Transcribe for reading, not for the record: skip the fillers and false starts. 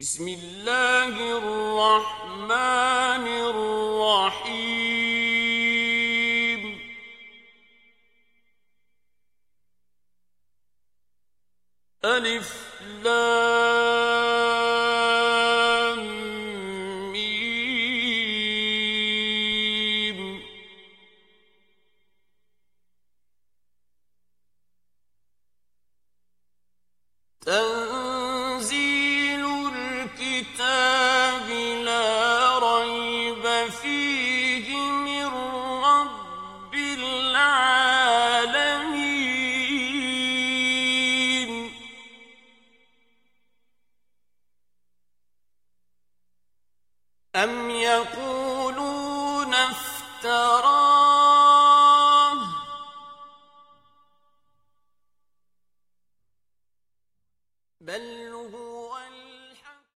بسم الله الرحمن الرحيم. ألف لام ميم. تنزيل الكتاب لا ريب فيه من رب العالمين. أم يقولون افتراه بل